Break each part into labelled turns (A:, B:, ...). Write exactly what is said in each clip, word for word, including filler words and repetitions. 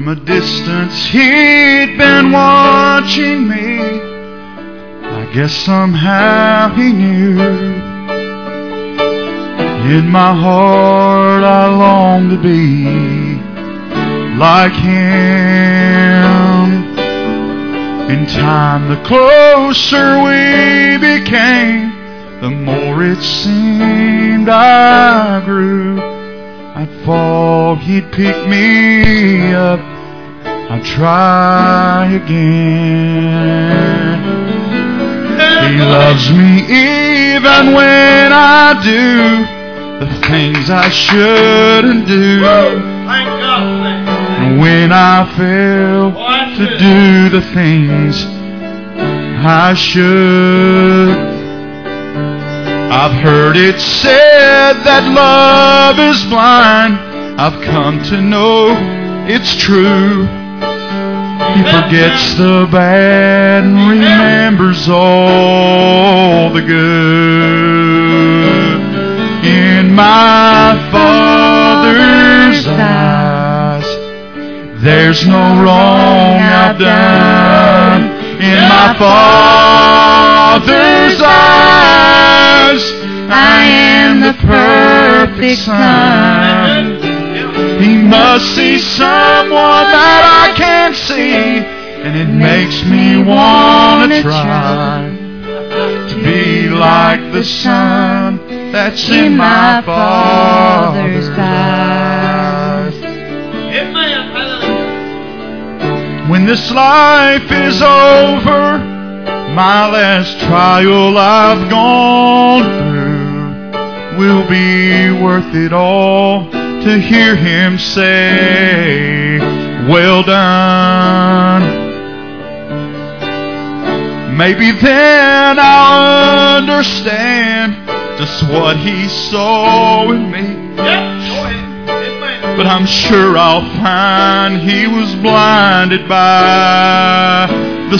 A: From a distance he'd been watching me. I guess somehow he knew. In my heart I long to be like him. In time the closer we became, the more it seemed I grew. I'd fall, he'd pick me up, I'd try again. He loves me even when I do the things I shouldn't do.
B: Thank God.
A: And when I fail to do the things I should. I've heard it said that love is blind. I've come to know it's true. He forgets the bad and remembers all the good. In my Father's eyes, there's no wrong I've done. In my Father's eyes, I am the perfect Son. He must see someone that I can't see, and it makes me want to try to be like the Son that's in my Father's eyes. When this life is over, my last trial I've gone through will be worth it all to hear him say, well done. Maybe then I'll understand just what he saw in me. But I'm sure I'll find he was blinded by the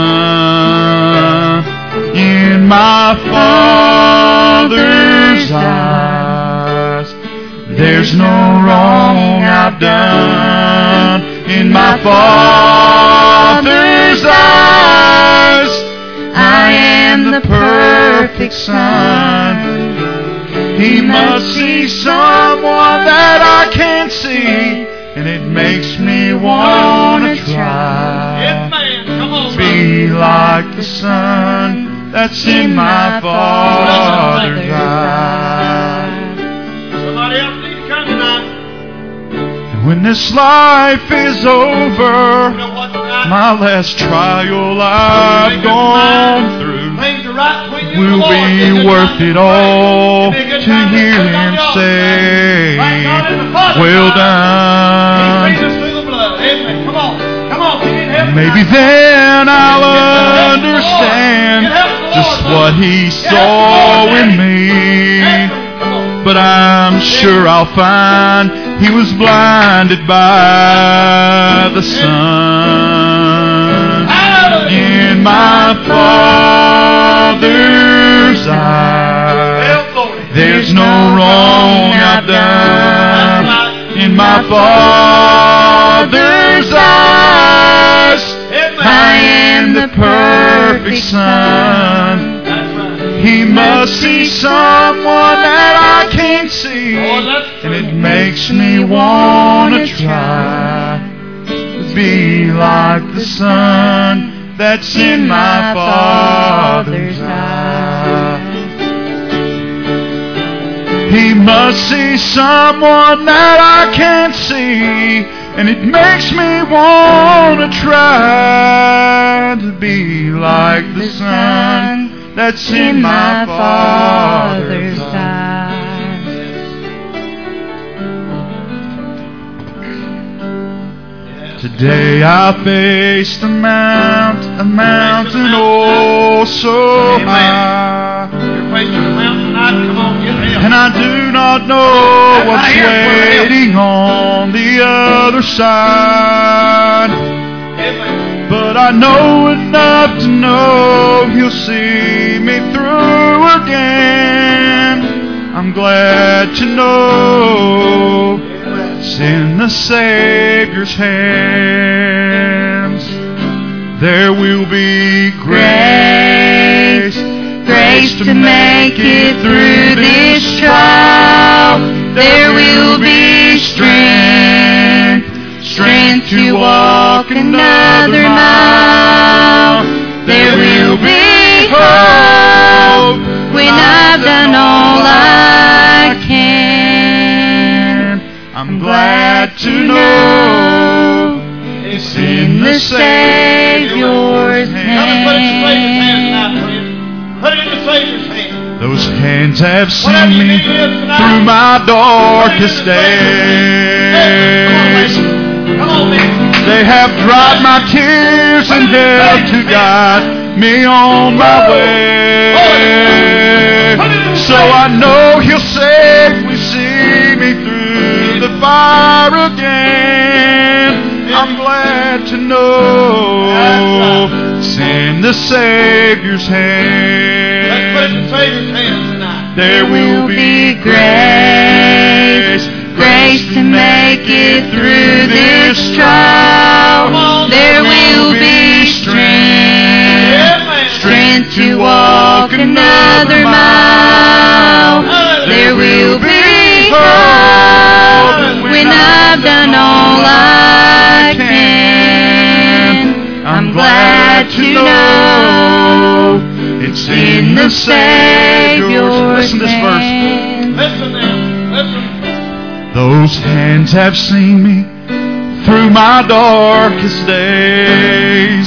A: sun. In my Father's eyes, there's no wrong I've done. In my Father's eyes, I am the perfect Son. He must see someone that I can't see, and it makes me want to try to be like the Son that's in my Father's eyes.
B: Somebody else need to come tonight.
A: And when this life is over, my last trial I've gone through will be worth it all to hear him say, well done. Maybe then I'll understand just what he saw in me. But I'm sure I'll find he was blinded by the sun. In my Father's eyes, there's no wrong I've done. In my Father's eyes, I am the perfect Son. He must see someone that I can't see, and it makes me want to try to be like the Son that's in my Father's eyes. He must see someone that I can't see, and it makes me want to try to be like the Son that's in my Father's eyes. Today I faced a mount, a mountain oh so high. And I do not know what's waiting on the other side. But I know enough to know he'll see me through again. I'm glad to know It's in the Savior's hands. There will be grace,
C: Grace to make it through this trial. There will be strength, strength to walk another mile. There will be hope when I've done all I can.
A: I'm glad to know it's in the Savior's
B: Come and put it in the Savior's hands
A: hands.
B: tonight, friend. Put it in the Savior's hands.
A: Those hands have
B: Whatever
A: seen
B: you
A: me
B: need is tonight.
A: through my darkest
B: Come on,
A: days.
B: baby. Come on, baby.
A: They have dried my tears and helped to guide me on my way. So I know He'll safely see me through the fire again. I'm glad to know it's in the Savior's
B: Let's put it
A: hands.
B: in the Savior's hands tonight.
A: There will be grace,
C: Grace to make it through this trial. There will be strength, strength to walk another mile. There will be hope when I've done all I can. I'm glad to know
A: it's
C: in the Savior's
A: Listen to this verse.
C: hands.
B: Listen now. Listen.
A: Those hands have seen me through my darkest days.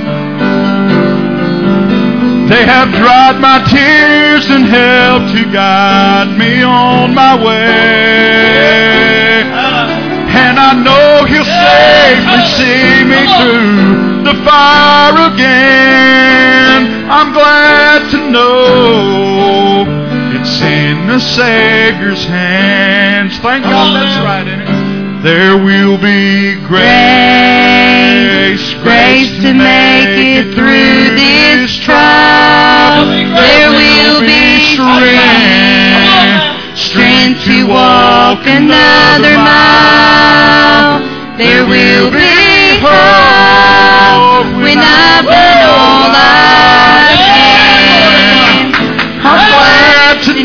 A: They have dried my tears and helped to guide me on my way. And I know He'll safely see me through the fire again. I'm glad to know it's in the Savior's hands. Thank God that's right in it. There will be grace,
C: Grace to make it through this trial. There will be strength, strength to walk another mile. There will be hope when I've done all I can. I'm
A: glad to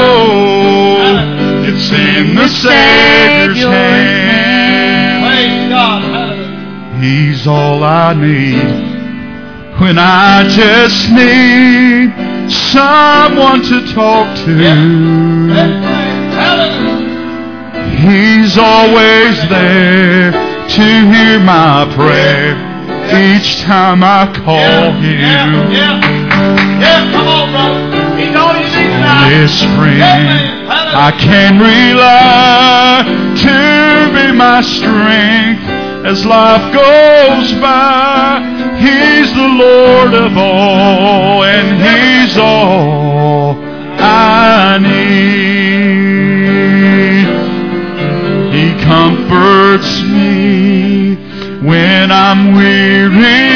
A: know it's in the Savior's hands.
B: Praise God. Hallelujah.
A: He's all I need when I just need someone to talk to.
B: Hallelujah.
A: He's always there to hear my prayer each time I call
B: Yeah,
A: Him.
B: yeah. Yeah, come on, brother. He's all you need tonight.
A: This friend I can rely to be my strength as life goes by. He's the Lord of all, and He's all I need. He comforts me when I'm weary,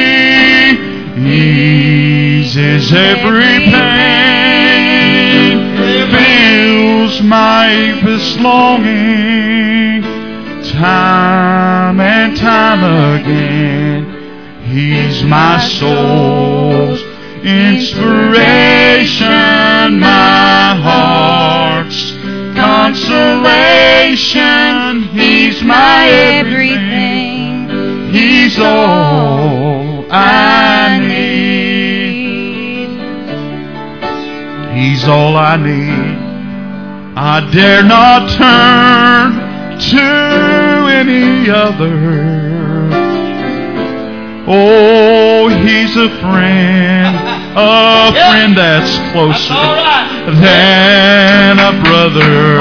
A: eases every pain, fills my aimless longing, time and time again. He's my soul's inspiration, my heart's consolation. He's my everything. He's all I need. He's all I need. I dare not turn to any other. Oh, He's a friend, a friend that's closer
B: That's all right.
A: than a brother.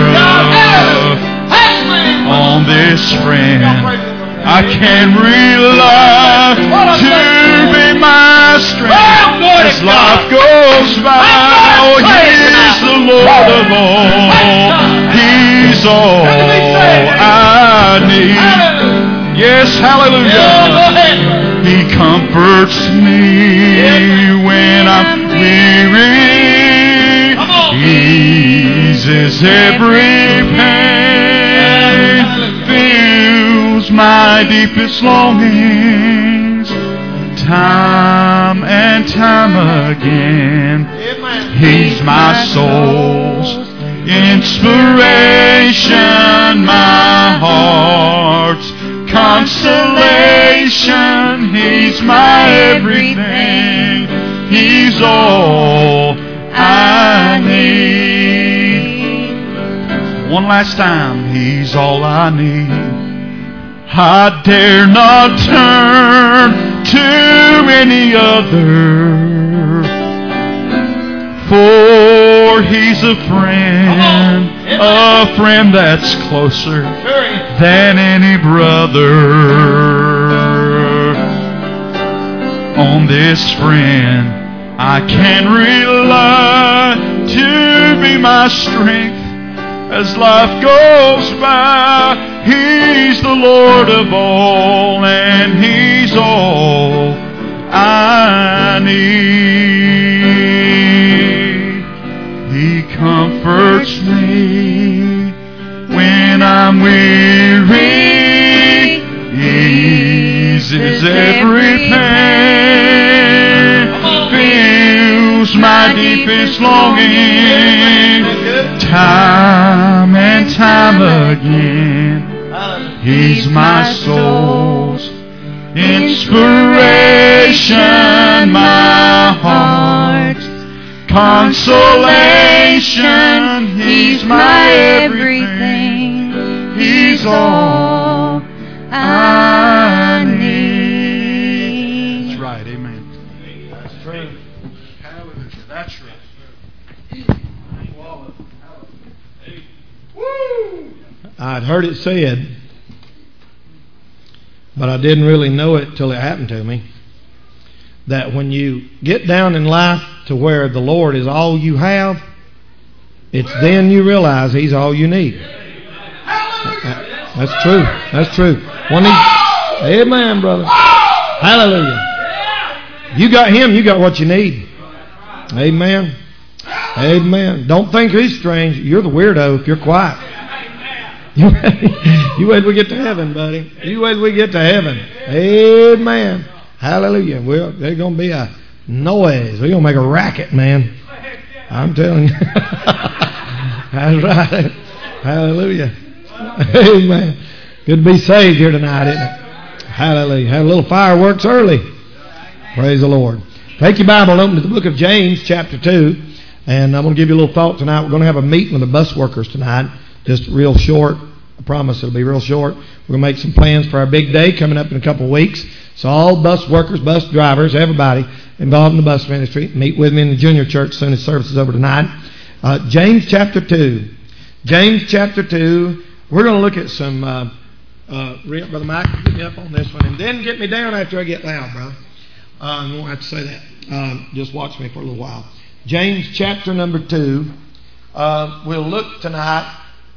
A: On this friend I can rely to be my strength as life goes by. Oh, He's the Lord of all. He's all I need. Yes, hallelujah. He comforts me when I'm weary, eases every pain, my deepest longings, time and time again. He's my soul's inspiration, my heart's consolation. He's my everything. He's all I need. One last time, He's all I need. I dare not turn to any other, for He's a friend, a friend that's closer than any brother. On this friend I can rely to be my strength as life goes by. He's the Lord of all, and He's all I need. He comforts me when I'm weary, eases every pain, fills my deepest longing, time and time again. He's my soul's inspiration, my heart's consolation. He's my everything. He's all I need. That's right, amen. That's true. Hallelujah. That's right.
D: I'd heard it said, but I didn't really know it till it happened to me, that when you get down in life to where the Lord is all you have, it's then you realize He's all you need. That's true. That's true. When he, amen, brother. Hallelujah. You got Him, you got what you need. Amen. Amen. Don't think He's strange. You're the weirdo if you're quiet. You wait till we get to heaven, buddy. You wait till we get to heaven. Amen. Hallelujah. Well, there's going to be a noise. We're going to make a racket, man. I'm telling you. That's right. Hallelujah. Amen. Good to be saved here tonight, isn't it? Hallelujah. Have a little fireworks early. Praise the Lord. Take your Bible and open to the book of James, chapter two. And I'm going to give you a little thought tonight. We're going to have a meeting with the bus workers tonight. Just real short. I promise it'll be real short. We're going to make some plans for our big day coming up in a couple of weeks. So all bus workers, bus drivers, everybody involved in the bus ministry, meet with me in the junior church as soon as service is over tonight. Uh, James chapter two. James chapter two. We're going to look at some... Uh, uh, Brother Mike, get me up on this one. And then get me down after I get loud, brother. Uh, you won't have to say that. Um, just watch me for a little while. James chapter number two. Uh, we'll look tonight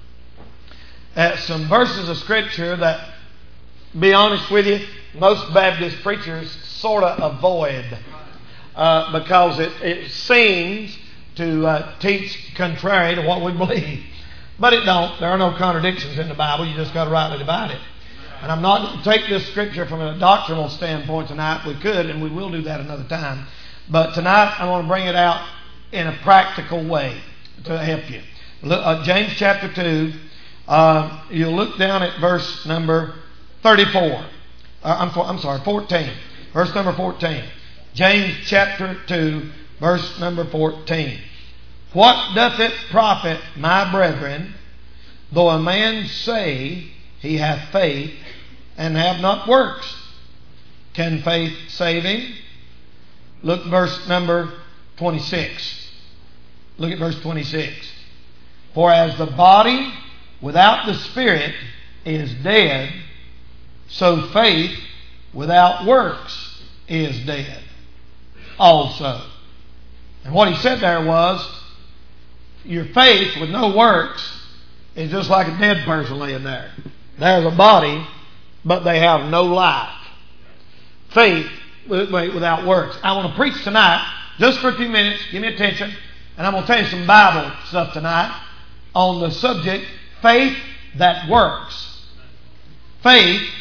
D: at some verses of Scripture that, be honest with you, most Baptist preachers sort of avoid uh, because it, it seems to uh, teach contrary to what we believe. But it don't. There are no contradictions in the Bible. You just got to rightly divide it. And I'm not going to take this Scripture from a doctrinal standpoint tonight. We could, and we will do that another time. But tonight I want to bring it out in a practical way to help you. Look, uh, James chapter two. Uh, you'll look down at verse number thirty-four. Uh, I'm, I'm sorry, fourteen. Verse number fourteen. James chapter two, verse number fourteen. What doth it profit, my brethren, though a man say he hath faith and have not works? Can faith save him? Look verse number twenty-six. Look at verse twenty-six. For as the body without the Spirit is dead, so faith without works is dead also. And what he said there was, your faith with no works is just like a dead person laying there. There's a body, but they have no life. Faith without works. I want to preach tonight, just for a few minutes, give me attention, and I'm going to tell you some Bible stuff tonight on the subject, faith that works. Faith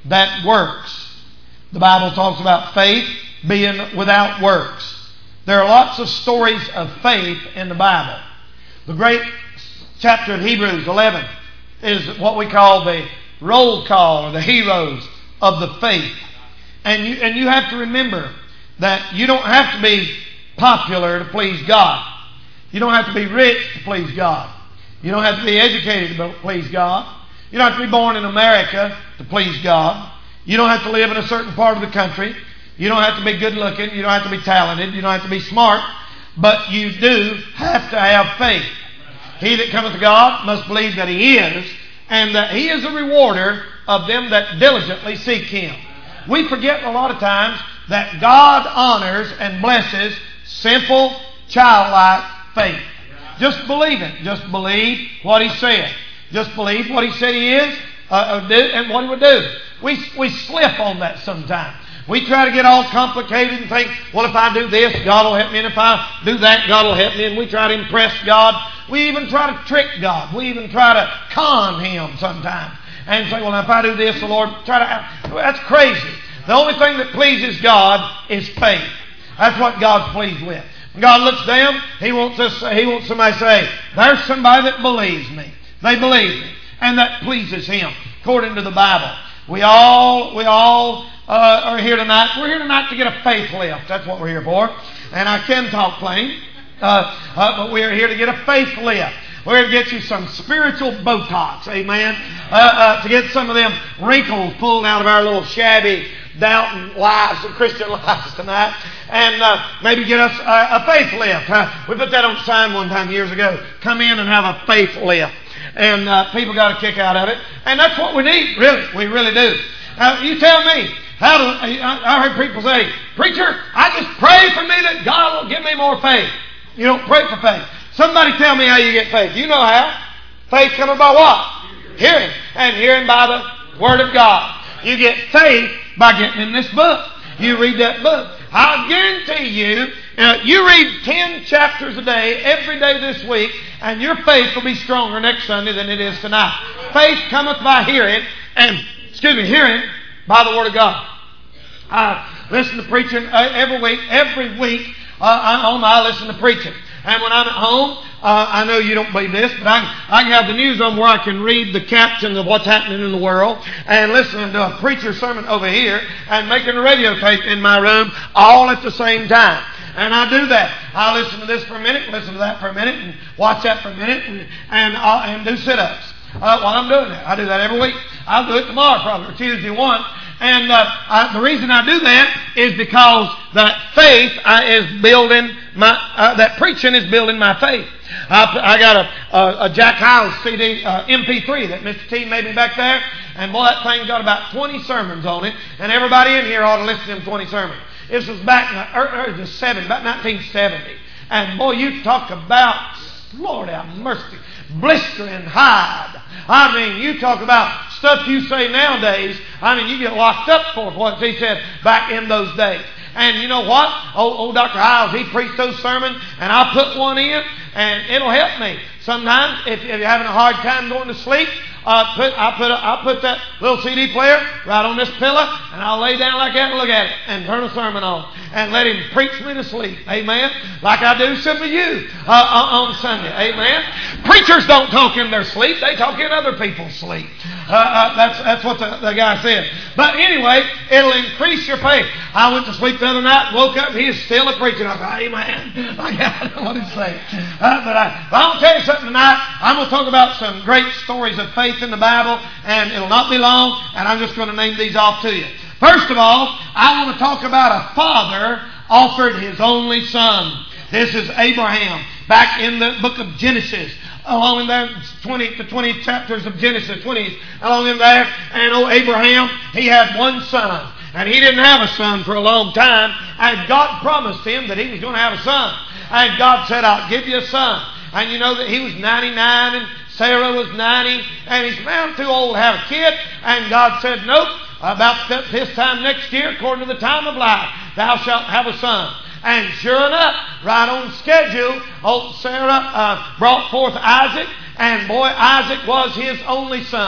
D: that works. The Bible talks about faith being without works. There are lots of stories of faith in the Bible. The great chapter of Hebrews eleven is what we call the roll call, or the heroes of the faith. And you, and you have to remember that you don't have to be popular to please God. You don't have to be rich to please God. You don't have to be educated to please God. You don't have to be born in America to please God. You don't have to live in a certain part of the country. You don't have to be good looking. You don't have to be talented. You don't have to be smart. But you do have to have faith. He that cometh to God must believe that He is, and that He is a rewarder of them that diligently seek Him. We forget a lot of times that God honors and blesses simple, childlike faith. Just believe it. Just believe what He said. Just believe what He said He is uh, do, and what He would do. We, we slip on that sometimes. We try to get all complicated and think, well, if I do this, God will help me. And if I do that, God will help me. And we try to impress God. We even try to trick God. We even try to con Him sometimes. And say, well, if I do this, the Lord, try to... That's crazy. The only thing that pleases God is faith. That's what God's pleased with. When God looks down, He wants us, He wants somebody to say, there's somebody that believes me. They believe me. And that pleases Him, according to the Bible. We all, we all uh, are here tonight. We're here tonight to get a faith lift. That's what we're here for. And I can talk plain. Uh, uh, but we're here to get a faith lift. We're here to get you some spiritual Botox. Amen. Uh, uh, to get some of them wrinkles pulled out of our little shabby doubting lives of Christian lives tonight, and uh, maybe get us a, a faith lift. Uh, we put that on the sign one time years ago. Come in and have a faith lift, and uh, people got a kick out of it, and that's what we need. Really, we really do. Now, you tell me. How do I, I heard people say, preacher, I just pray for me that God will give me more faith. You don't pray for faith. Somebody tell me how you get faith. You know how. Faith coming by what? Hearing, and hearing by the Word of God. You get faith by getting in this book. You read that book. I'll guarantee you, uh, you read ten chapters a day, every day this week, and your faith will be stronger next Sunday than it is tonight. Faith cometh by hearing, and, excuse me, hearing by the Word of God. I listen to preaching uh, every week. Every week uh, I'm home, I listen to preaching. And when I'm at home, uh, I know you don't believe this, but I, I can have the news on where I can read the captions of what's happening in the world and listen to a preacher's sermon over here and making a radio tape in my room all at the same time. And I do that. I listen to this for a minute, listen to that for a minute, and watch that for a minute, and and, I'll, and do sit-ups uh, while I'm doing that. I do that every week. I'll do it tomorrow probably, or Tuesday one. And uh, I, the reason I do that is because that faith uh, is building my, uh, that preaching is building my faith. I, I got a, a, a Jack Hyles C D, uh, M P three that Mister T made me back there. And boy, that thing's got about twenty sermons on it. And everybody in here ought to listen to them twenty sermons. This was back in the, er, er, the seventies, about nineteen seventy. And boy, you talk about, Lord have mercy, blistering hide. I mean, you talk about stuff you say nowadays. I mean, you get locked up for what he said back in those days. And you know what? Old, old Doctor Hyles, he preached those sermons, and I put one in, and it'll help me. Sometimes, if, if you're having a hard time going to sleep, uh, put, I put a, I put that little C D player right on this pillow, and I'll lay down like that and look at it, and turn a sermon on, and let him preach me to sleep. Amen? Like I do some of you uh, on Sunday. Amen? Preachers don't talk in their sleep. They talk in other people's sleep. Uh, uh, that's that's what the, the guy said. But anyway, it'll increase your faith. I went to sleep the other night, woke up, he is still a preaching. I thought, amen. I don't know what he's saying. Uh, but I, but I'll tell you something tonight. I'm going to talk about some great stories of faith in the Bible, and it'll not be long, and I'm just going to name these off to you. First of all, I want to talk about a father offered his only son. This is Abraham, back in the book of Genesis. Along in there, twenty to twenty chapters of Genesis, twenty along in there. And oh, Abraham, he had one son. And he didn't have a son for a long time. And God promised him that he was going to have a son. And God said, I'll give you a son. And you know that he was ninety-nine and Sarah was ninety. And he's found too old to have a kid. And God said, nope, about this time next year, according to the time of life, thou shalt have a son. And sure enough, right on schedule, old Sarah uh, brought forth Isaac, and boy, Isaac was his only son.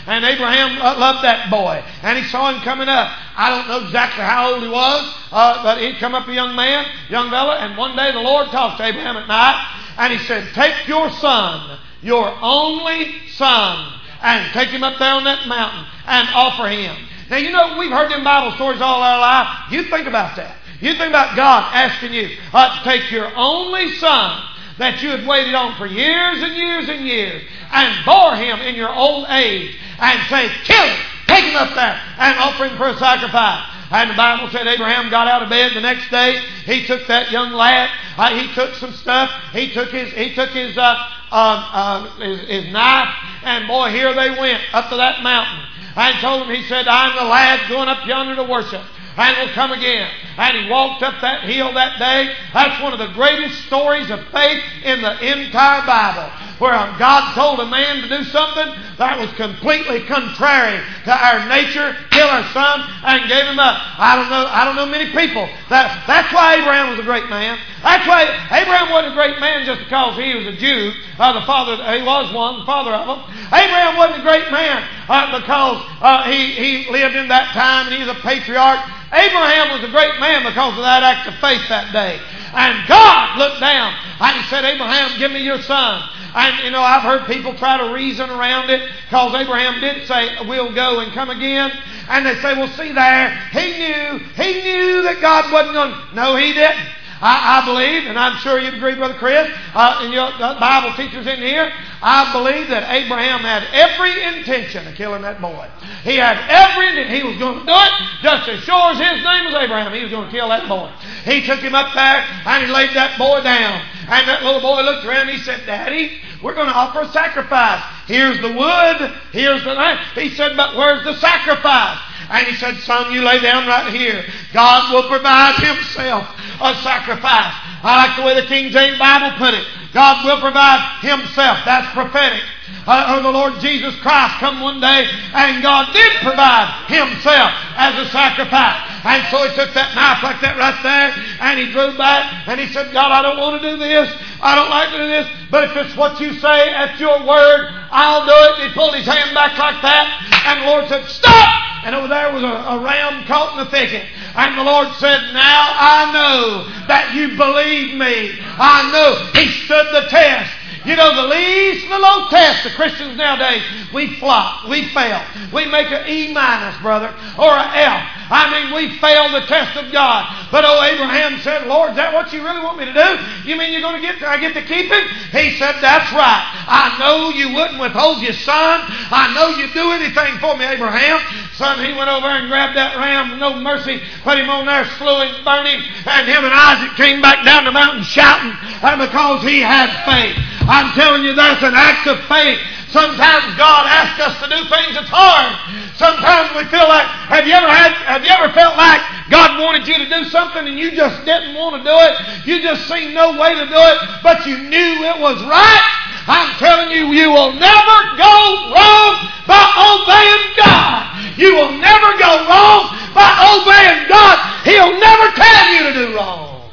D: And Abraham loved that boy. And he saw him coming up. I don't know exactly how old he was, uh, but he'd come up a young man, young fella, and one day the Lord talked to Abraham at night, and he said, take your son, your only son, and take him up there on that mountain and offer him. Now, you know, we've heard them Bible stories all our life. You think about that. You think about God asking you uh, to take your only son that you had waited on for years and years and years and bore him in your old age and say, kill him, take him up there and offer him for a sacrifice. And the Bible said Abraham got out of bed the next day. He took that young lad. Uh, he took some stuff. He took his he took his, uh, uh, uh, his his knife. And boy, here they went up to that mountain. And told him, he said, I'm the lad going up yonder to worship. And will come again. And he walked up that hill that day. That's one of the greatest stories of faith in the entire Bible, where God told a man to do something that was completely contrary to our nature, kill our son, and gave him up. I don't know. I don't know many people. That that's why Abraham was a great man. That's why Abraham wasn't a great man just because he was a Jew. Uh, the father, he was one, the father of them. Abraham wasn't a great man uh, because uh, he he lived in that time and he was a patriarch. Abraham was a great man because of that act of faith that day. And God looked down and he said, Abraham, give me your son. And, you know, I've heard people try to reason around it because Abraham did say, we'll go and come again. And they say, well, see there, he knew, he knew that God wasn't going to. No, he didn't. I, I believe, and I'm sure you agree, Brother Chris, uh, and your uh, Bible teachers in here, I believe that Abraham had every intention of killing that boy. He had every intention. He was going to do it just as sure as his name was Abraham. He was going to kill that boy. He took him up there and he laid that boy down. And that little boy looked around and he said, Daddy, we're going to offer a sacrifice. Here's the wood. Here's the knife. He said, but where's the sacrifice? And he said, son, you lay down right here. God will provide himself a sacrifice. I like the way the King James Bible put it. God will provide himself. That's prophetic. Uh, or the Lord Jesus Christ come one day and God did provide himself as a sacrifice. And so he took that knife like that right there and he drew back and he said, God, I don't want to do this. I don't like to do this. But if it's what you say, that's your word, I'll do it. He pulled his hand back like that and the Lord said, stop! And over there was a, a ram caught in the thicket. And the Lord said, now I know that you believe me. I know. He stood the test. You know, the least and the low test, the Christians nowadays, we flop, we fail. We make an E minus, brother, or an F. I mean, we fail the test of God. But oh, Abraham said, Lord, is that what you really want me to do? You mean you're going to get, I get to keep him? He said, that's right. I know you wouldn't withhold your son. I know you'd do anything for me, Abraham. Son, he went over and grabbed that ram with no mercy, put him on there, slew him, burned him, and him and Isaac came back down the mountain shouting, and because he had faith. I'm telling you, that's an act of faith. Sometimes God asks us to do things that's hard. Sometimes we feel like, have you ever had, have you ever felt like God wanted you to do something and you just didn't want to do it? You just seen no way to do it, but you knew it was right? I'm telling you, you will never go wrong by obeying God. You will never go wrong by obeying God. He'll never tell you to do wrong.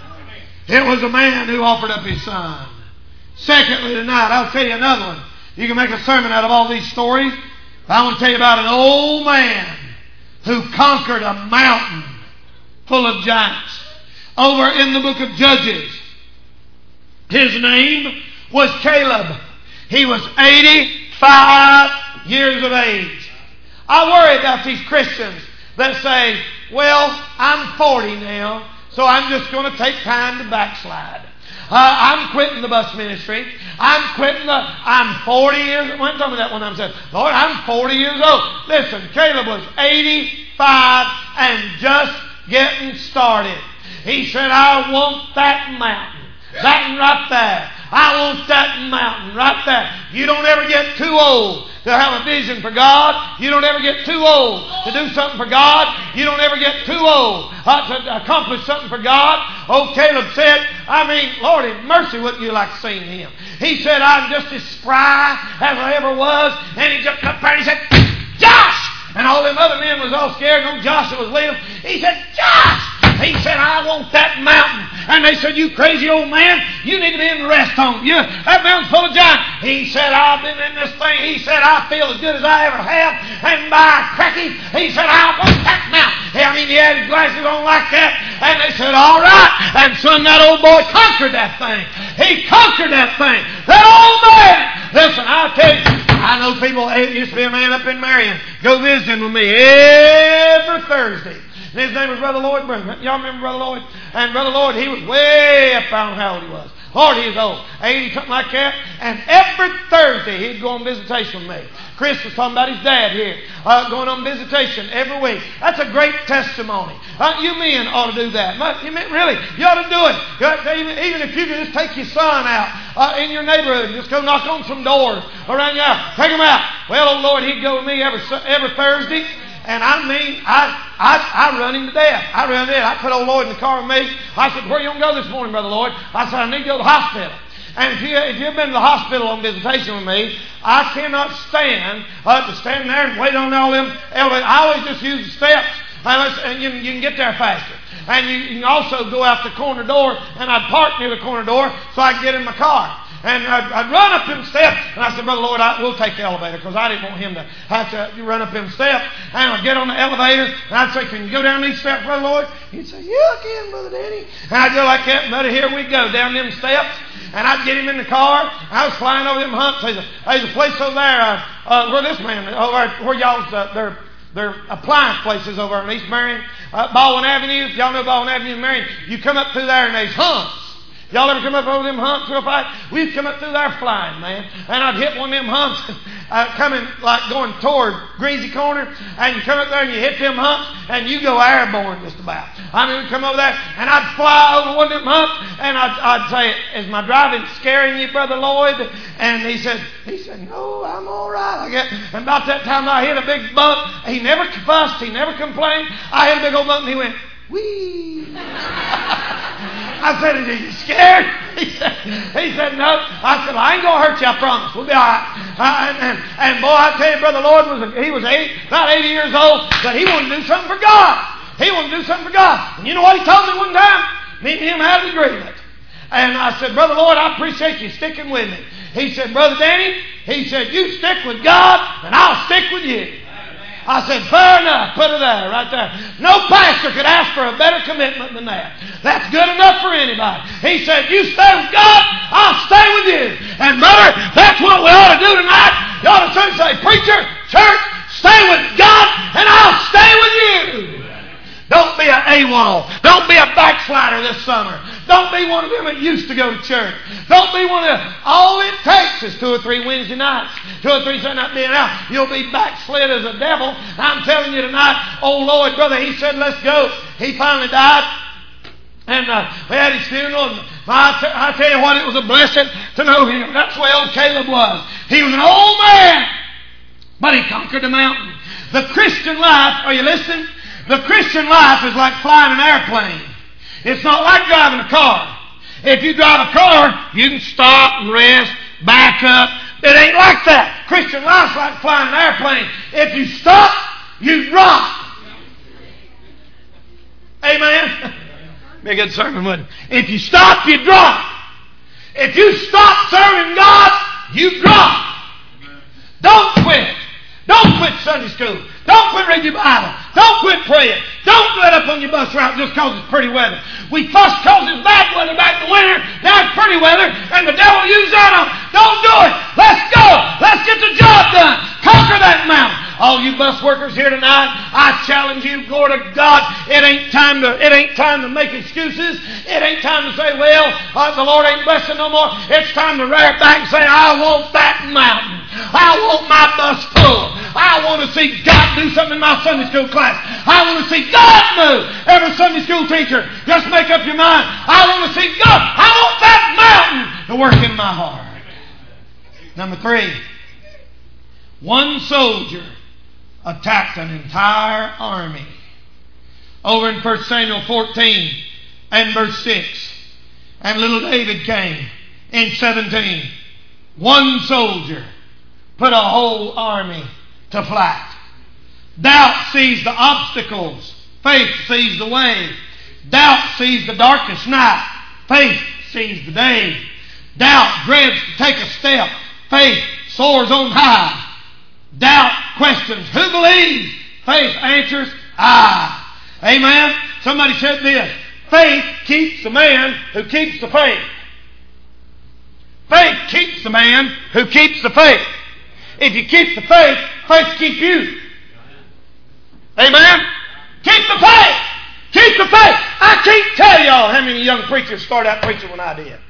D: It was a man who offered up his son. Secondly, tonight, I'll tell you another one. You can make a sermon out of all these stories. I want to tell you about an old man who conquered a mountain full of giants. Over in the book of Judges, his name was Caleb. He was eighty-five years of age. I worry about these Christians that say, well, I'm forty now, so I'm just going to take time to backslide. Uh, I'm quitting the bus ministry. I'm quitting the, I'm forty years, one told me that one time, said, Lord, I'm forty years old. Listen, Caleb was eighty-five and just getting started. He said, I want that mountain. That right there. I want that mountain right there. You don't ever get too old to have a vision for God. You don't ever get too old to do something for God. You don't ever get too old uh, to accomplish something for God. Oh, Caleb said, I mean, Lord in mercy, wouldn't you like to see him? He said, I'm just as spry as I ever was. And he jumped up there and he said, Josh! And all them other men was all scared. No, Joshua was with him. He said, Josh! He said, I want that mountain. And they said, you crazy old man, you need to be in the rest home. You, that mountain's full of giants. He said, I've been in this thing. He said, I feel as good as I ever have. And by cracky, he said, I want that mountain. I mean, he had his glasses on like that. And they said, all right. And son, that old boy conquered that thing. He conquered that thing. That old man. Listen, I'll tell you, I know people, it used to be a man up in Marion, go visiting with me every Thursday. And his name was Brother Lloyd Broom. Y'all remember Brother Lloyd? And Brother Lloyd, he was way up, I don't know how old he was. Lord, he was old. eighty, something like that. And every Thursday, he'd go on visitation with me. Chris was talking about his dad here, uh, going on visitation every week. That's a great testimony. Uh, you men ought to do that. You men, really, you ought to do it. You ought to, even, even if you could just take your son out uh, in your neighborhood and just go knock on some doors around your house. Take him out. Well, oh Lord, he'd go with me every every Thursday. And I mean, I, I I run him to death. I run him to death. I put old Lloyd in the car with me. I said, where you going to go this morning, Brother Lloyd? I said, I need to go to the hospital. And if, you, if you've been to the hospital on visitation with me, I cannot stand uh, to stand there and wait on all them elevators. I always just use the steps, and you, you can get there faster. And you, you can also go out the corner door, and I'd park near the corner door so I could get in my car. And I'd, I'd run up them steps, and I said, Brother Lloyd, I, we'll take the elevator, because I didn't want him to have to run up them steps. And I'd get on the elevator, and I'd say, can you go down these steps, Brother Lloyd? He'd say, yeah, I can, Brother Danny. And I'd go like that, Brother, here we go, down them steps. And I'd get him in the car. I was flying over them humps. There's a, there's a place over there, uh, uh, where this man, over where y'all's, uh, their, their appliance places over in East Marion, uh, Baldwin Avenue. If y'all know Baldwin Avenue in Marion, you come up through there, and there's humps. Y'all ever come up over them humps real fast? We'd come up through there flying, man. And I'd hit one of them humps uh, coming, like going toward Greasy Corner. And you come up there and you hit them humps and you go airborne just about. I mean, we'd come over there and I'd fly over one of them humps and I'd, I'd say, is my driving scaring you, Brother Lloyd? And he said, he said, no, I'm all right. I get, and about that time I hit a big bump. He never fussed. He never complained. I hit a big old bump and he went, whee. I said, are you scared? He said, he said, no. I said, well, I ain't going to hurt you, I promise. We'll be all right. Uh, and, and, and boy, I tell you, Brother Lloyd, was a, he was eight, about eighty years old, but he wanted to do something for God. He wanted to do something for God. And you know what he told me one time? Me and him had an agreement. And I said, Brother Lloyd, I appreciate you sticking with me. He said, Brother Danny, he said, you stick with God, and I'll stick with you. I said, fair enough. Put it there, right there. No pastor could ask for a better commitment than that. That's good enough for anybody. He said, you stay with God, I'll stay with you. And brother, that's what we ought to do tonight. You ought to say, preacher, church, stay with God, and I'll stay with you. Don't be an AWOL. Don't be a backslider this summer. Don't be one of them that used to go to church. Don't be one of them. All it takes is two or three Wednesday nights, two or three Sunday nights being out. You'll be backslid as a devil. I'm telling you tonight, old Lloyd, brother, he said, let's go. He finally died. And uh, we had his funeral. And I, t- I tell you what, it was a blessing to know him. That's the way old Caleb was. He was an old man, but he conquered the mountain. The Christian life, are you listening? The Christian life is like flying an airplane. It's not like driving a car. If you drive a car, you can stop and rest, back up. It ain't like that. Christian life's like flying an airplane. If you stop, you drop. Amen? Be a good sermon, wouldn't it? If you stop, you drop. If you stop serving God, you drop. Don't quit. Don't quit Sunday school. Don't quit reading your Bible. Don't quit praying. Don't let up on your bus route just because it's pretty weather. We fuss because it's bad weather back in the winter. Now it's pretty weather, and the devil used that on. Don't do it. Let's go. Let's get the job done. Conquer that mountain. All you bus workers here tonight, I challenge you, glory to God. It ain't time to. It ain't time to make excuses. It ain't time to say, "Well, uh, the Lord ain't blessing no more." It's time to rear it back and say, "I want that mountain. I want my bus full. I want to see God do something in my Sunday school class. I want to see God move." Every Sunday school teacher, just make up your mind. I want to see God. I want that mountain to work in my heart. Number three, one soldier attacked an entire army. Over in First Samuel fourteen and verse six. And little David came in seventeen. One soldier put a whole army to flight. Doubt sees the obstacles. Faith sees the way. Doubt sees the darkest night. Faith sees the day. Doubt dreads to take a step. Faith soars on high. Doubt questions, who believes? Faith answers, I. Amen? Somebody said this, faith keeps the man who keeps the faith. Faith keeps the man who keeps the faith. If you keep the faith, faith keeps you. Amen? Keep the faith. Keep the faith. I can't tell y'all how many young preachers started out preaching when I did.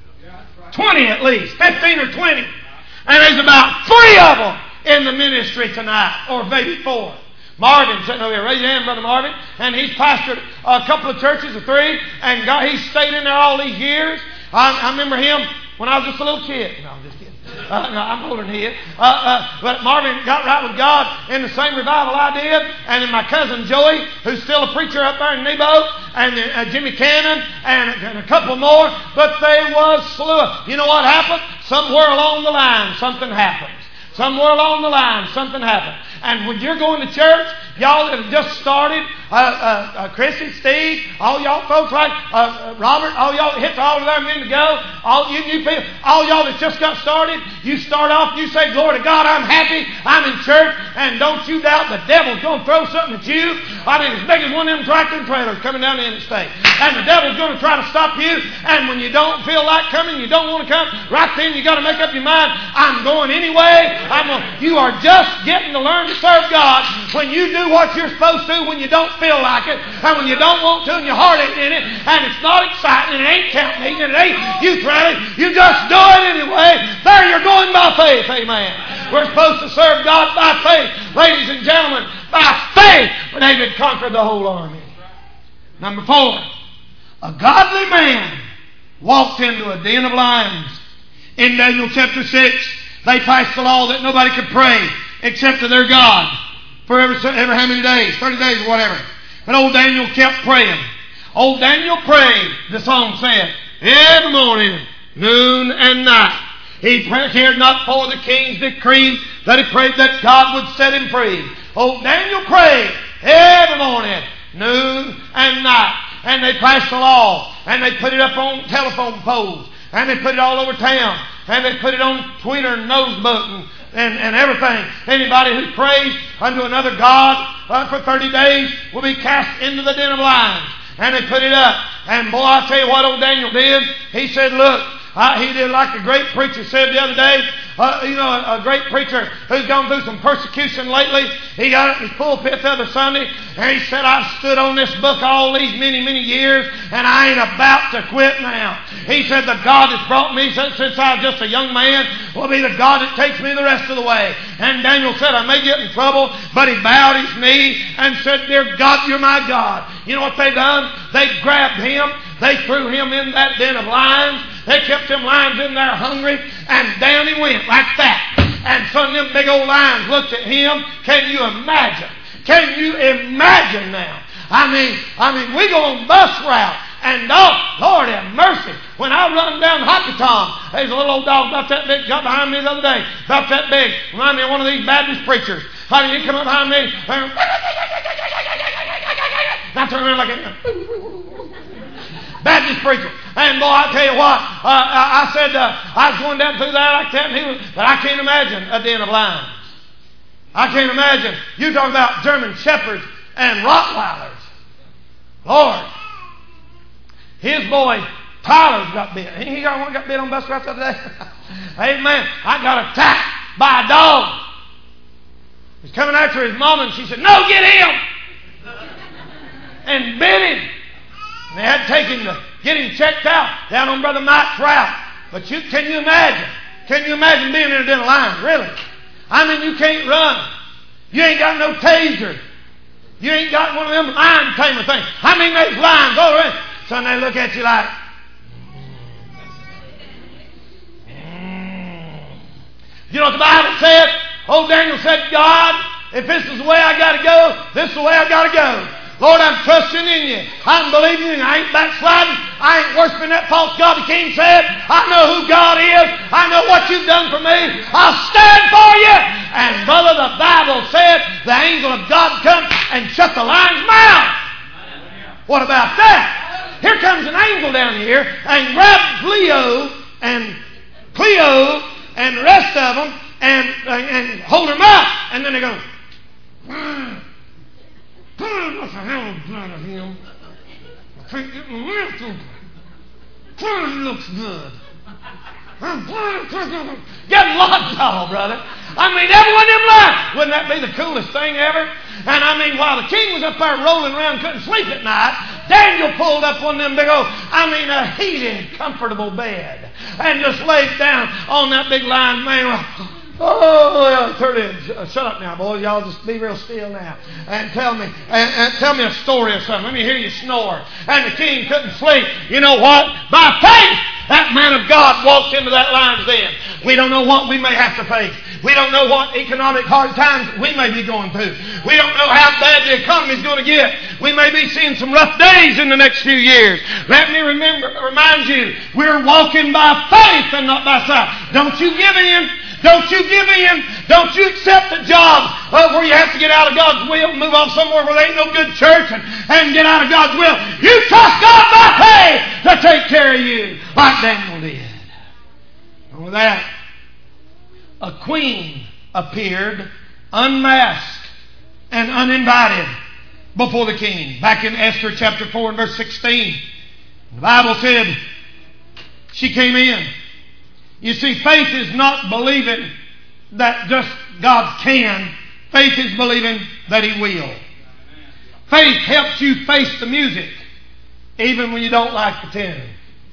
D: twenty at least. fifteen or twenty. And there's about three of them in the ministry tonight. Or maybe four. Marvin sitting over here. Raise your hand, Brother Marvin. And he's pastored a couple of churches, or three. And God, he's stayed in there all these years. I, I remember him when I was just a little kid. No, I'm just kidding. Uh, no, I'm older than he is. Uh, uh, but Marvin got right with God in the same revival I did. And then my cousin Joey, who's still a preacher up there in Nebo, and uh, Jimmy Cannon, and, and a couple more. But they was slew. You know what happened? Somewhere along the line, something happened. Somewhere along the line, something happened. And when you're going to church, y'all that have just started, uh, uh, uh, Chrissy, Steve, all y'all folks like uh, uh, Robert, all y'all that hit the altar there a minute ago, all you new people, all y'all that just got started, you start off, you say, glory to God, I'm happy, I'm in church, and don't you doubt the devil's going to throw something at you. I mean, as big as one of them tractor trailers coming down the interstate. And the devil's going to try to stop you, and when you don't feel like coming, you don't want to come, right then you got to make up your mind, I'm going anyway. I'm gonna, you are just getting to learn to serve God when you do what you're supposed to, when you don't feel like it, and when you don't want to, and your heart ain't in it, and it's not exciting, and it ain't camp meeting, and it ain't youth rally. You just do it anyway. There you're going by faith, amen. We're supposed to serve God by faith, ladies and gentlemen, by faith. When David conquered the whole army. Number four, a godly man walked into a den of lions. In Daniel chapter six, they passed the law that nobody could pray except to their God for ever, ever how many days, thirty days or whatever. But old Daniel kept praying. Old Daniel prayed, the song said, every morning, noon, and night. He cared not for the king's decree, that he prayed that God would set him free. Old Daniel prayed every morning, noon, and night. And they passed the law, and they put it up on telephone poles, and they put it all over town, and they put it on Twitter and Nosebook and, and, and everything. Anybody who prays unto another God uh, for thirty days will be cast into the den of lions. And they put it up. And boy, I tell you what old Daniel did. He said, look, I, he did like a great preacher said the other day. Uh, you know, a, a great preacher who's gone through some persecution lately. He got up in his pulpit the other Sunday, and he said, I've stood on this book all these many, many years, and I ain't about to quit now. He said, the God that's brought me since, since I was just a young man will be the God that takes me the rest of the way. And Daniel said, I may get in trouble, but he bowed his knee and said, dear God, you're my God. You know what they done? They grabbed him. They threw him in that den of lions. They kept them lions in there hungry, and down he went like that. And some of them big old lions looked at him. Can you imagine? Can you imagine now? I mean, I mean, we go on bus route, and oh, Lord have mercy. When I run down Hoppy Tom, there's a little old dog about that big, got behind me the other day, about that big. Remind me of one of these Baptist preachers. How do you come up behind me? And I turn around like a Baptist preacher. And boy, I tell you what, uh, I, I said, uh, I was going down through that like that, and he was, but I can't imagine a den of lions. I can't imagine. You talking about German Shepherds and Rottweilers. Lord. His boy, Tyler's got bit. He got one got bit on bus route the other day. Amen. I got attacked by a dog. He's coming after his mom, and she said, no, get him. And bit him. And they had to take him to get him checked out down on Brother Mike's route. But you, can you imagine? Can you imagine being in a den of lions? Really? I mean, you can't run. You ain't got no taser. You ain't got one of them lion tamer things. I mean, there's lions all around. So they look at you like, mm. You know what the Bible said? Old Daniel said, God, if this is the way I got to go, this is the way I got to go. Lord, I'm trusting in you. I'm believing in you. I ain't backsliding. I ain't worshiping that false God the king said. I know who God is. I know what you've done for me. I'll stand for you. And brother, the Bible said the angel of God come and shut the lion's mouth. What about that? here comes an angel down here and grabbed Cleo and Cleo and the rest of them and, and, and hold them up. And then they go, what the hell is blood of him? I can't get my lips open. Blood looks good. Get locked off, brother. I mean, every one of them laughed. Wouldn't that be the coolest thing ever? And I mean, while the king was up there rolling around, couldn't sleep at night, Daniel pulled up one of them big old, I mean, a heated, comfortable bed and just laid down on that big lion man. Oh, turn in. Shut up now, boys. Y'all just be real still now. And tell me, and, and tell me a story or something. Let me hear you snore. And the king couldn't sleep. You know what? By faith, that man of God walked into that lion's den. We don't know what we may have to face. We don't know what economic hard times we may be going through. We don't know how bad the economy is going to get. We may be seeing some rough days in the next few years. Let me remember, remind you, we're walking by faith and not by sight. Don't you give in. Don't you give in. Don't you accept a job uh, where you have to get out of God's will and move on somewhere where there ain't no good church and, and get out of God's will. You trust God by faith to take care of you like Daniel did. And with that, a queen appeared unmasked and uninvited before the king. Back in Esther chapter four and verse sixteen, the Bible said she came in. You see, faith is not believing that just God can. Faith is believing that He will. Faith helps you face the music even when you don't like the tune.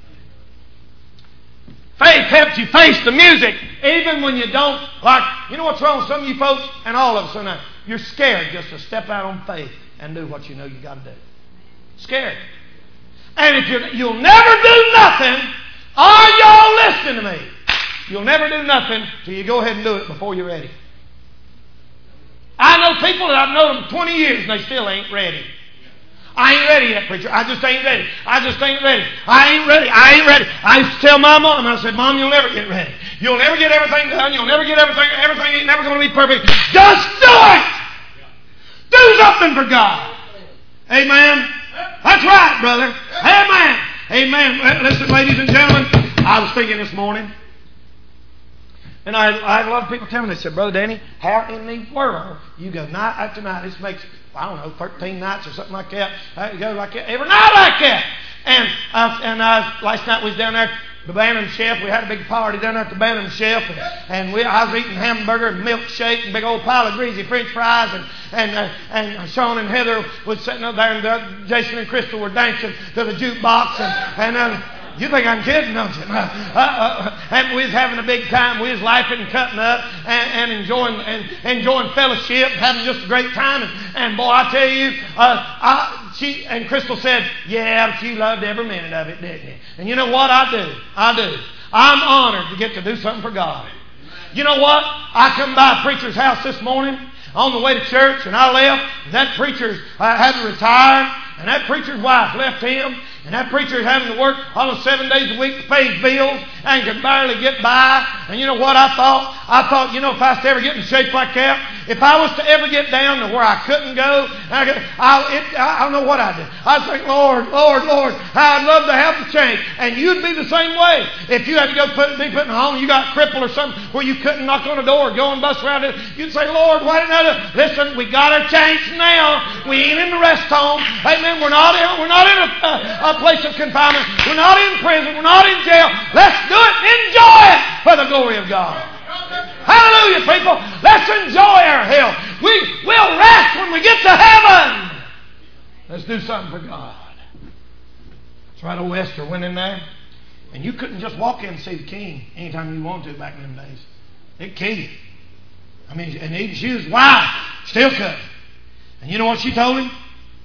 D: Faith helps you face the music even when you don't like. You know what's wrong with some of you folks and all of us tonight? You're scared just to step out on faith and do what you know you got to do. Scared. And if you're, you'll never do nothing, are y'all listening to me? You'll never do nothing till you go ahead and do it before you're ready. I know people that I've known them twenty years and they still ain't ready. I ain't ready yet, preacher. I just ain't ready. I just ain't ready. I ain't ready. I ain't ready. I used to tell my mom, I said, Mom, you'll never get ready. You'll never get everything done. You'll never get everything. Everything ain't never going to be perfect. Just do it. Do something for God. Amen. That's right, brother. Amen. Amen. Listen, ladies and gentlemen, I was thinking this morning, and I, I had a lot of people tell me, they said, Brother Danny, how in the world you go night after night? This makes, I don't know, thirteen nights or something like that. You go like that, every night like that. And I, and I, last night we was down there at the Bantam Chef. We had a big party down there at the Bantam Chef. And, and we, I was eating hamburger and milkshake and big old pile of greasy French fries. And and, uh, and Sean and Heather was sitting up there, and uh, Jason and Crystal were dancing to the jukebox. And, and uh, you think I'm kidding, don't you? Uh, uh, and we was having a big time. We was laughing and cutting up and, and enjoying and enjoying fellowship, having just a great time. And, and boy, I tell you, uh, I, she and Crystal said, "Yeah, she loved every minute of it, didn't you?" And you know what? I do. I do. I'm honored to get to do something for God. You know what? I come by a preacher's house this morning on the way to church, and I left. And that preacher uh, had to retire, and that preacher's wife left him. And that preacher is having to work almost seven days a week to pay his bills and could barely get by. And you know what I thought? I thought, you know, if I was to ever get in shape like that, if I was to ever get down to where I couldn't go, I, could, I, it, I don't know what I'd do. I'd think, Lord, Lord, Lord, I'd love to have the change. And you'd be the same way. If you had to go put, be put in a home, you got crippled or something where you couldn't knock on a door or go and bust around it, you'd say, Lord, why didn't I do? Listen, we got our change now. We ain't in the rest home. Amen. We're not in, we're not in a, a, a place of confinement. We're not in prison. We're not in jail. Let's do it and enjoy it for the glory of God. Hallelujah, people. Let's enjoy our health. We, we'll rest when we get to heaven. Let's do something for God. That's right, old Esther went in there, and you couldn't just walk in and see the king anytime you wanted to back in them days. It'd kill you. I mean, and even she was wild, still couldn't. And you know what she told him?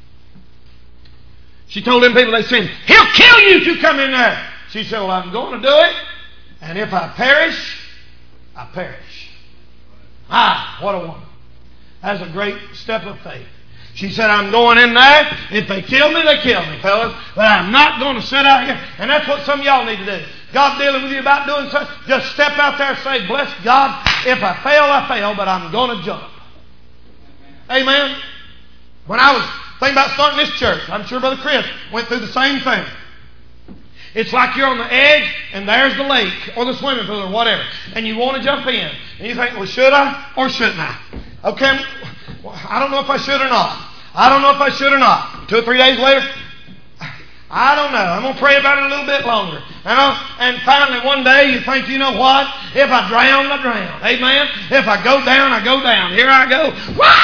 D: She told them people, they said, he'll kill you if you come in there. She said, well, I'm going to do it. And if I perish, I perish. Ah, what a woman. That's a great step of faith. She said, I'm going in there. If they kill me, they kill me, fellas. But I'm not going to sit out here. And that's what some of y'all need to do. God dealing with you about doing something, just step out there and say, bless God. If I fail, I fail, but I'm going to jump. Amen. When I was Think about starting this church. I'm sure Brother Chris went through the same thing. It's like you're on the edge, and there's the lake or the swimming pool or whatever, and you want to jump in. And you think, well, should I or shouldn't I? Okay, I don't know if I should or not. I don't know if I should or not. Two or three days later, I don't know. I'm going to pray about it a little bit longer. You know? And finally, one day, you think, you know what? If I drown, I drown. Amen? If I go down, I go down. Here I go.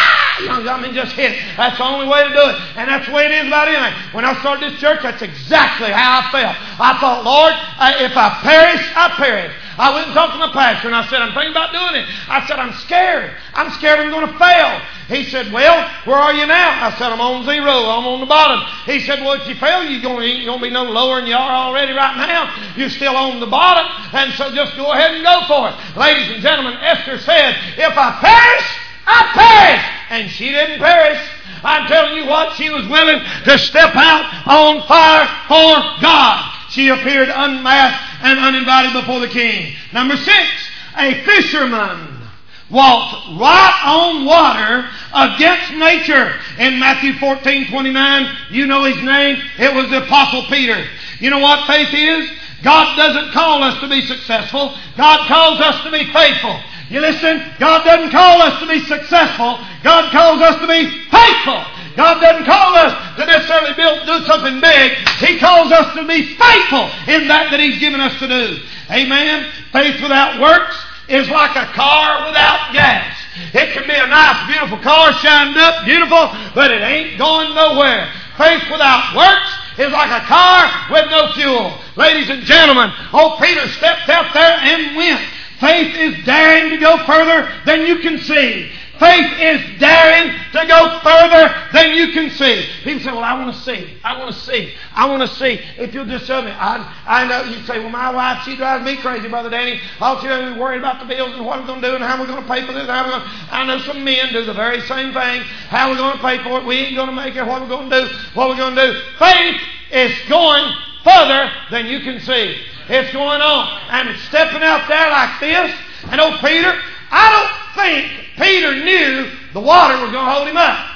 D: Wah! I mean, just hit it. That's the only way to do it. And that's the way it is about anything. When I started this church, that's exactly how I felt. I thought, Lord, if I perish, I perish. I went and talked to my pastor, and I said, I'm thinking about doing it. I said, I'm scared. I'm scared I'm going to fail. He said, well, where are you now? I said, I'm on zero. I'm on the bottom. He said, well, if you fail, you're going to, you're going to be no lower than you are already right now. You're still on the bottom, and so just go ahead and go for it. Ladies and gentlemen, Esther said, if I perish, I perish. And she didn't perish. I'm telling you what, she was willing to step out on fire for God. She appeared unmasked and uninvited before the king. Number six, a fisherman walked right on water against nature. In Matthew fourteen twenty-nine, you know his name. It was the Apostle Peter. You know what faith is? God doesn't call us to be successful. God calls us to be faithful. You listen? God doesn't call us to be successful. God calls us to be faithful. God doesn't call us to necessarily build, do something big. He calls us to be faithful in that that He's given us to do. Amen? Faith without works is like a car without gas. It can be a nice, beautiful car, shined up, beautiful, but it ain't going nowhere. Faith without works is like a car with no fuel. Ladies and gentlemen, old Peter stepped out there and went. Faith is daring to go further than you can see. Faith is daring to go further than you can see. People say, well, I want to see. I want to see. I want to see. If you'll just show me. I, I know you say, well, my wife, she drives me crazy, Brother Danny. All she does is worry about the bills and what we're going to do and how we're going to pay for this. How we're going to... I know some men do the very same thing. How we're going to pay for it. We ain't going to make it. What we're going to do. What we're going to do. Faith is going further than you can see. It's going on. And it's stepping out there like this. And old Peter, I don't think Peter knew the water was going to hold him up.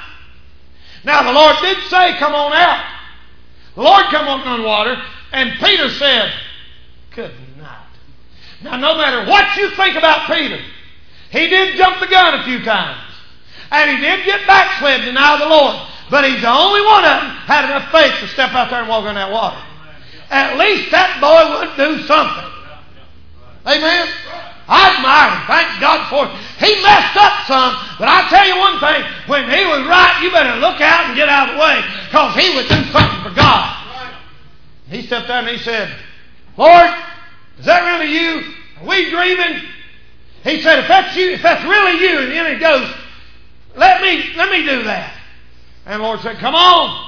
D: Now the Lord did say, come on out. The Lord come on on water. And Peter said, good night. Now no matter what you think about Peter, he did jump the gun a few times. And he did get backslid and deny the Lord. But he's the only one of them had enough faith to step out there and walk on that water. At least that boy would do something. Amen? I admire him. Thank God for it. He messed up some, but I'll tell you one thing. When he was right, you better look out and get out of the way, because he would do something for God. He stepped out and he said, Lord, is that really you? Are we dreaming? He said, if that's you, if that's really you, and then he goes, let me, let me do that. And the Lord said, come on.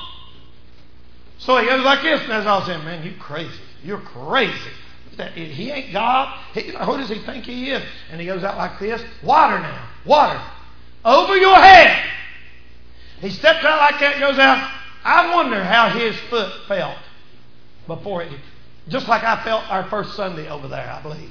D: So he goes like this, and as I was saying, man, you crazy. You're crazy. That he ain't God. He, who does he think he is? And he goes out like this. Water now. Water. Over your head. He steps out like that and goes out. I wonder how his foot felt before it. Just like I felt our first Sunday over there, I believe.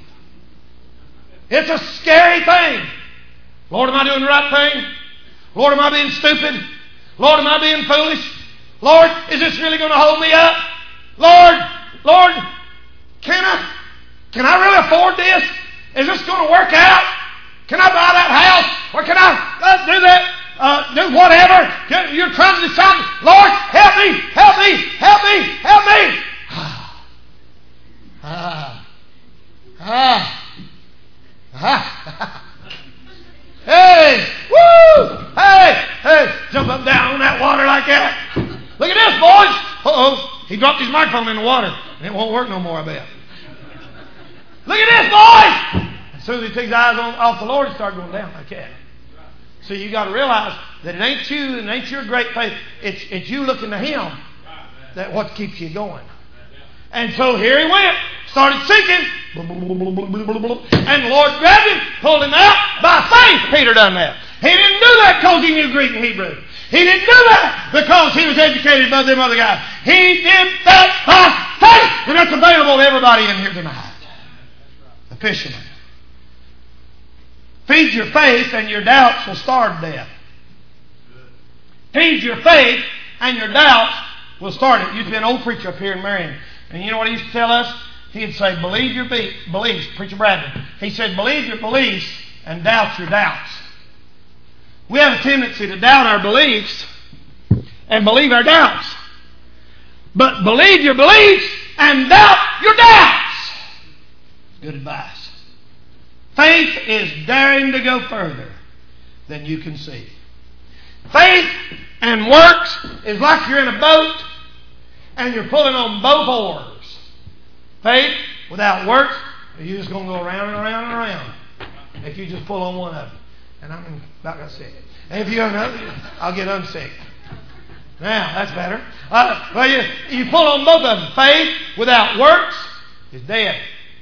D: It's a scary thing. Lord, am I doing the right thing? Lord, am I being stupid? Lord, am I being foolish? Lord, is this really going to hold me up? Lord, Lord, can I, can I really afford this? Is this going to work out? Can I buy that house? Or can I uh, do that, uh, do whatever? Can, you're trying to decide, Lord, help me, help me, help me, help me. Ah, ah, ah. Hey, woo, hey, hey, jump up down on that water like that. Look at this, boys. Uh-oh, he dropped his microphone in the water, and it won't work no more, I bet. Look at this, boys. As soon as he takes his eyes on, off the Lord, he started going down like that. So you got to realize that it ain't you, it ain't your great faith. It's, it's you looking to Him that what keeps you going. And so here he went, started sinking, and the Lord grabbed him, pulled him out. By faith, Peter done that. He didn't do that because he knew Greek and Hebrew. He didn't do that because he was educated by them other guys. He did that by faith, and that's available to everybody in here tonight. The fisherman. Feed your faith, and your doubts will starve to death. Feed your faith, and your doubts will start it. Used to be an old preacher up here in Marion. And you know what he used to tell us? He'd say, believe your be- beliefs. Preacher Bradley. He said, believe your beliefs and doubt your doubts. We have a tendency to doubt our beliefs and believe our doubts. But believe your beliefs and doubt your doubts. Good advice. Faith is daring to go further than you can see. Faith and works is like you're in a boat and you're pulling on both oars. Faith without works, you're just going to go around and around and around if you just pull on one of them. And I'm about got sick. And if you have another, I'll get unsick. Now, that's better. Uh, well, you, you pull on both of them. Faith without works is dead.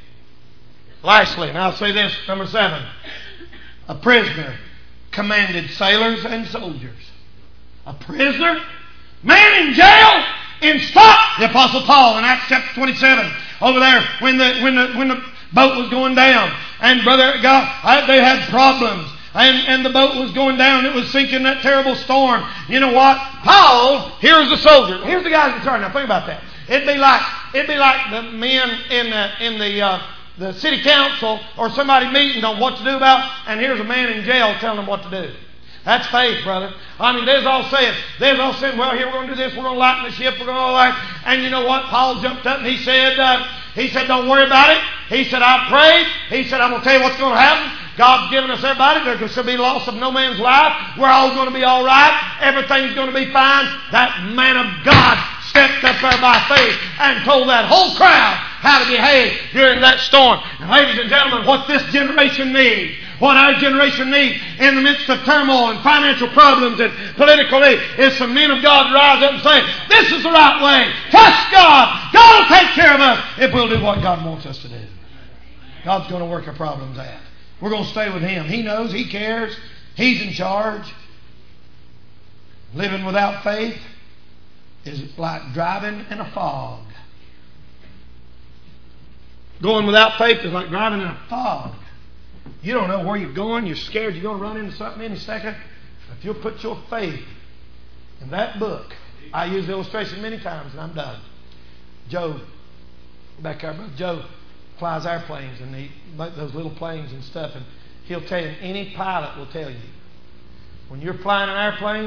D: Lastly, and I'll say this, number seven. A prisoner commanded sailors and soldiers. A prisoner? Man in jail? In stop! The Apostle Paul in Acts chapter twenty-seven. Over there, when the when the when the boat was going down, and brother God, I, they had problems. And, and the boat was going down. It was sinking, that terrible storm. You know what? Paul, here's the soldier. Here's the guys in charge. Now think about that. It'd be like it'd be like the men in the in the uh, the city council or somebody meeting on what to do about. And here's a man in jail telling them what to do. That's faith, brother. I mean, they's all saying, they's all saying, well, here we're going to do this. We're going to lighten the ship. We're going to all that. And you know what? Paul jumped up and he said, uh, he said, don't worry about it. He said, I prayed. He said, I'm going to tell you what's going to happen. God's given us everybody. There's going to be loss of no man's life. We're all going to be all right. Everything's going to be fine. That man of God stepped up there by faith and told that whole crowd how to behave during that storm. And ladies and gentlemen, what this generation needs, what our generation needs in the midst of turmoil and financial problems and political need, is some men of God to rise up and say, this is the right way. Trust God. God will take care of us if we'll do what God wants us to do. God's going to work our problems out. We're going to stay with Him. He knows. He cares. He's in charge. Living without faith is like driving in a fog. Going without faith is like driving in a fog. You don't know where you're going. You're scared you're going to run into something any second. If you'll put your faith in that book. I use the illustration many times and I'm done. Joe, back there, Joe flies airplanes and he, those little planes and stuff, and he'll tell you, any pilot will tell you, when you're flying an airplane,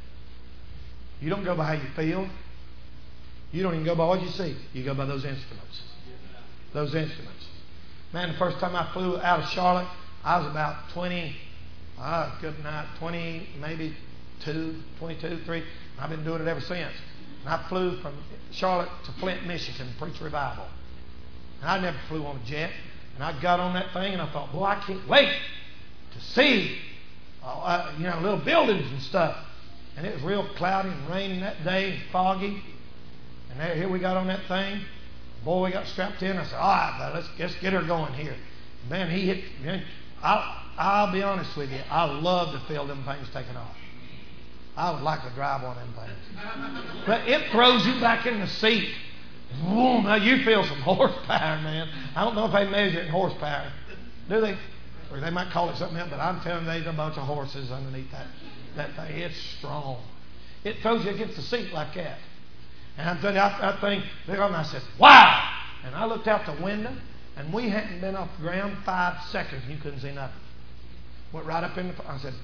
D: you don't go by how you feel. You don't even go by what you see. You go by those instruments. Those instruments. Man, the first time I flew out of Charlotte, I was about twenty, uh, good night, twenty, maybe two, twenty-two, three. I've been doing it ever since. And I flew from Charlotte to Flint, Michigan, to preach revival. And I never flew on a jet. And I got on that thing and I thought, boy, I can't wait to see, uh, you know, little buildings and stuff. And it was real cloudy and raining that day and foggy. And there, here we got on that thing. Boy, we got strapped in. I said, all right, well, let's, let's get her going here. Man, he hit. Man, I'll, I'll be honest with you. I love to feel them things taking off. I would like to drive one of them things. But it throws you back in the seat. Boom, now you feel some horsepower, man. I don't know if they measure it in horsepower. Do they? Or they might call it something else, but I'm telling you, there's a bunch of horses underneath that, that thing. It's strong. It throws you against the seat like that. And I'm telling you, I, I think, and I said, wow! And I looked out the window, and we hadn't been off the ground five seconds, and you couldn't see nothing. Went right up in the, I said,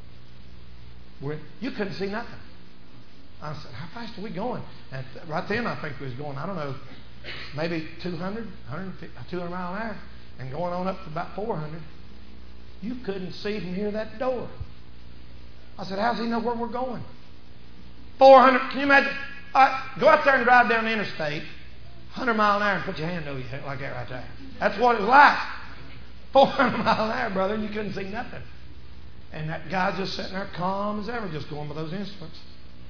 D: We're, you couldn't see nothing. I said, how fast are we going? And right then, I think we was going, I don't know, maybe two hundred, two hundred mile an hour, and going on up to about four hundred. You couldn't see from here that door. I said, how does he know where we're going? four hundred, can you imagine? All right, go out there and drive down the interstate, one hundred mile an hour, and put your hand over your head like that right there. That's what it was like. four hundred mile an hour, brother, and you couldn't see nothing. And that guy just sitting there calm as ever, just going with those instruments.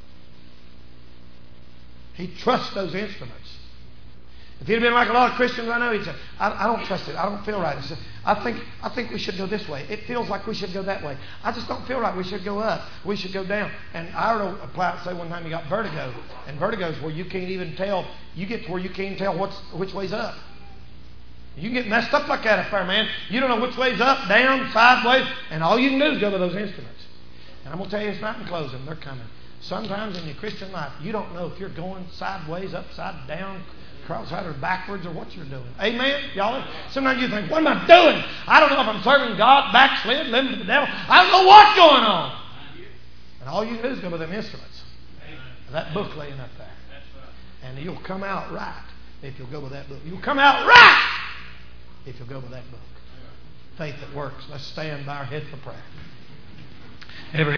D: He trusts those instruments. If he'd been like a lot of Christians I know, he'd say, I, I don't trust it. I don't feel right. He said, I think, I think we should go this way. It feels like we should go that way. I just don't feel right. We should go up. We should go down. And I heard a pilot say one time he got vertigo. And vertigo is where you can't even tell. You get to where you can't tell what's, which way's up. You can get messed up like that up there, man. You don't know which way's up, down, sideways. And all you can do is go to those instruments. And I'm going to tell you this night in closing, they're coming. Sometimes in your Christian life, you don't know if you're going sideways, upside down, cross-eyed, or backwards, or what you're doing. Amen? Y'all? Sometimes you think, what am I doing? I don't know if I'm serving God, backslid, living for the devil. I don't know what's going on. And all you do is go with them instruments. That book laying up there. And you'll come out right if you'll go with that book. You'll come out right if you'll go with that book. Faith that works. Let's stand by our head for prayer. Every